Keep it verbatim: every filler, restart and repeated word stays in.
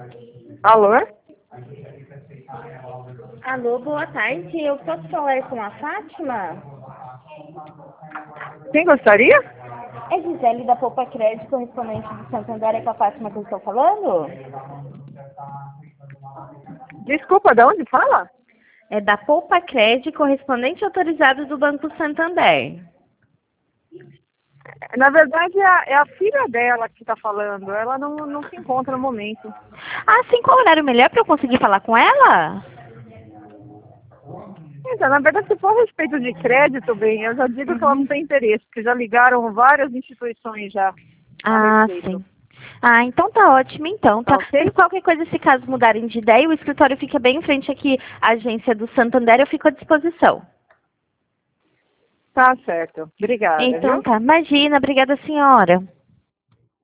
Alô? Alô, boa tarde. Eu posso falar com a Fátima? Quem gostaria? É Gisele da Poupa Crédito, correspondente do Santander. É com a Fátima que eu estou falando? Desculpa, de onde fala? É da Poupa Crédito, correspondente autorizado do Banco Santander. Na verdade, é a, é a filha dela que está falando. Ela não, não se encontra no momento. Ah, sim, qual horário melhor para eu conseguir falar com ela? Então, na verdade, se for a respeito de crédito, bem, eu já digo que ela não Uhum. tem interesse, porque já ligaram várias instituições já a Ah, respeito. sim. Ah, então tá ótimo, então, Tá tá. ok? Mas qualquer coisa, se caso mudarem de ideia, o escritório fica bem em frente aqui, à agência do Santander, eu fico à disposição. Tá certo. Obrigada, Então viu? tá, imagina, obrigada senhora.